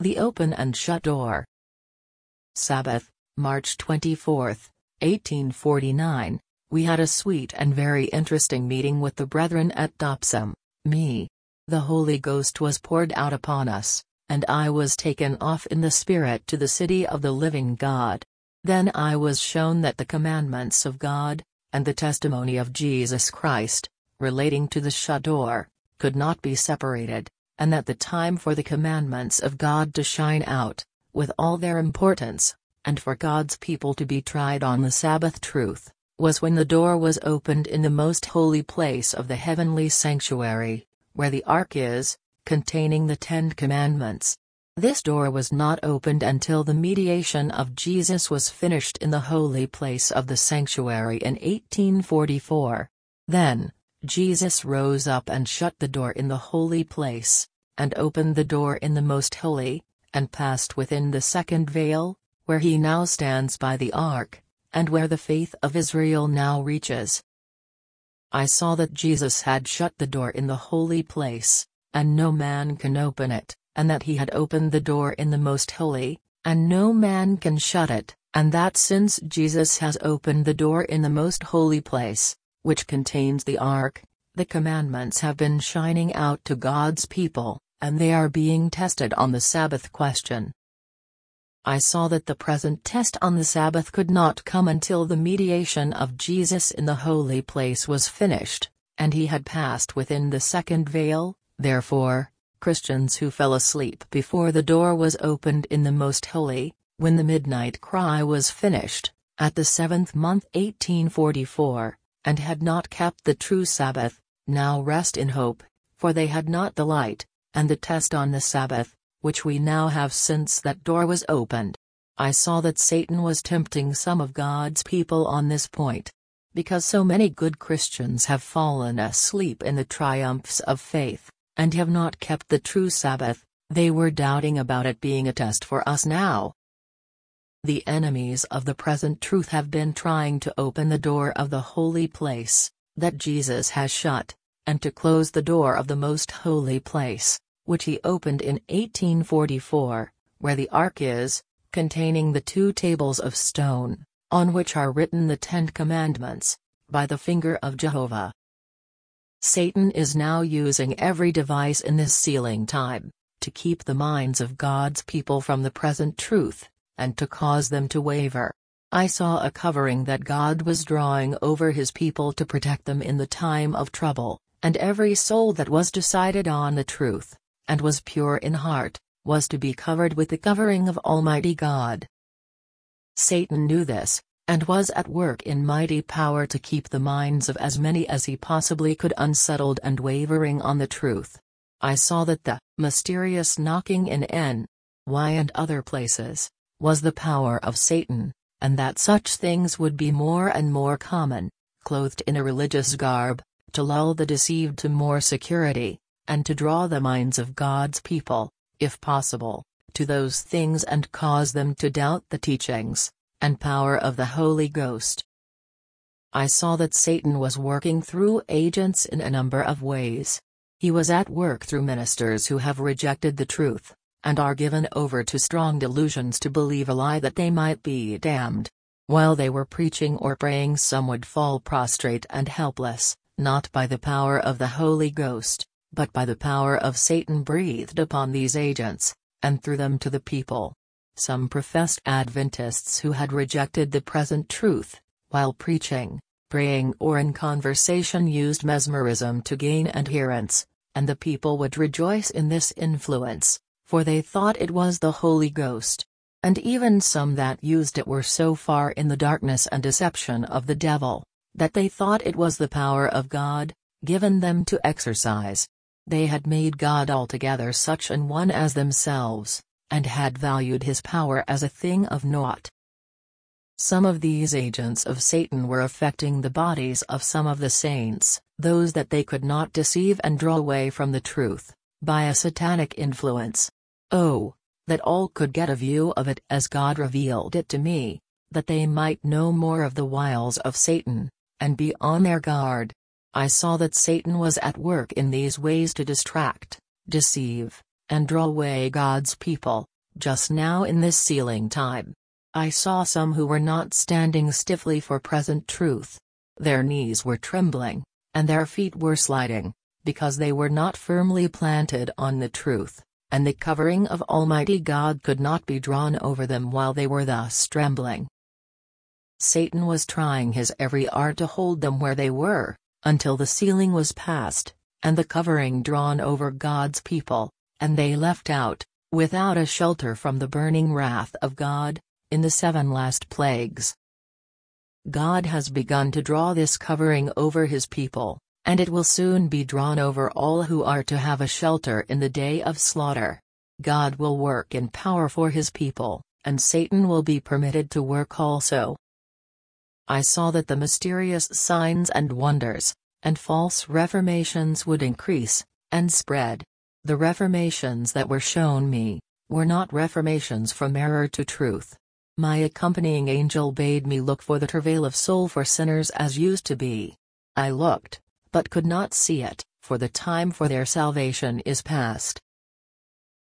The Open and Shut Door. Sabbath, March 24, 1849. We had a sweet and very interesting meeting with the brethren at Dopsum, me. The Holy Ghost was poured out upon us, and I was taken off in the Spirit to the city of the living God. Then I was shown that the commandments of God, and the testimony of Jesus Christ, relating to the shut door, could not be separated, and that the time for the commandments of God to shine out, with all their importance, and for God's people to be tried on the Sabbath truth, was when the door was opened in the most holy place of the heavenly sanctuary, where the ark is, containing the 10 commandments. This door was not opened until the mediation of Jesus was finished in the holy place of the sanctuary in 1844. Then, Jesus rose up and shut the door in the holy place, and opened the door in the most holy, and passed within the second veil, where he now stands by the ark, and where the faith of Israel now reaches. I saw that Jesus had shut the door in the holy place, and no man can open it, and that he had opened the door in the most holy, and no man can shut it, and that since Jesus has opened the door in the most holy place, which contains the ark, the commandments have been shining out to God's people, and they are being tested on the Sabbath question. I saw that the present test on the Sabbath could not come until the mediation of Jesus in the holy place was finished, and he had passed within the second veil. Therefore, Christians who fell asleep before the door was opened in the most holy, when the midnight cry was finished, at the 7th month 1844, and had not kept the true Sabbath, now rest in hope, for they had not the light, and the test on the Sabbath, which we now have since that door was opened. I saw that Satan was tempting some of God's people on this point. Because so many good Christians have fallen asleep in the triumphs of faith, and have not kept the true Sabbath, they were doubting about it being a test for us now. The enemies of the present truth have been trying to open the door of the holy place, that Jesus has shut, and to close the door of the most holy place, which he opened in 1844, where the ark is, containing the 2 tables of stone, on which are written the 10 commandments, by the finger of Jehovah. Satan is now using every device in this sealing time, to keep the minds of God's people from the present truth, and to cause them to waver. I saw a covering that God was drawing over his people to protect them in the time of trouble, and every soul that was decided on the truth, and was pure in heart, was to be covered with the covering of Almighty God. Satan knew this, and was at work in mighty power to keep the minds of as many as he possibly could unsettled and wavering on the truth. I saw that the mysterious knocking in N.Y. and other places was the power of Satan, and that such things would be more and more common, clothed in a religious garb, to lull the deceived to more security, and to draw the minds of God's people, if possible, to those things and cause them to doubt the teachings and power of the Holy Ghost. I saw that Satan was working through agents in a number of ways. He was at work through ministers who have rejected the truth, and are given over to strong delusions to believe a lie that they might be damned. While they were preaching or praying, some would fall prostrate and helpless, not by the power of the Holy Ghost, but by the power of Satan breathed upon these agents, and through them to the people. Some professed Adventists who had rejected the present truth, while preaching, praying or in conversation, used mesmerism to gain adherents, and the people would rejoice in this influence, for they thought it was the Holy Ghost. And even some that used it were so far in the darkness and deception of the devil, that they thought it was the power of God, given them to exercise. They had made God altogether such an one as themselves, and had valued his power as a thing of naught. Some of these agents of Satan were affecting the bodies of some of the saints, those that they could not deceive and draw away from the truth, by a satanic influence. Oh, that all could get a view of it as God revealed it to me, that they might know more of the wiles of Satan, and be on their guard. I saw that Satan was at work in these ways to distract, deceive, and draw away God's people, Just now in this sealing time, I saw some who were not standing stiffly for present truth. Their knees were trembling, and their feet were sliding, because they were not firmly planted on the truth, and the covering of Almighty God could not be drawn over them while they were thus trembling. Satan was trying his every art to hold them where they were, until the sealing was passed, and the covering drawn over God's people, and they left out, without a shelter from the burning wrath of God, in the 7 last plagues. God has begun to draw this covering over his people, and it will soon be drawn over all who are to have a shelter in the day of slaughter. God will work in power for his people, and Satan will be permitted to work also. I saw that the mysterious signs and wonders, and false reformations would increase, and spread. The reformations that were shown me, were not reformations from error to truth. My accompanying angel bade me look for the travail of soul for sinners as used to be. I looked, but could not see it, for the time for their salvation is past.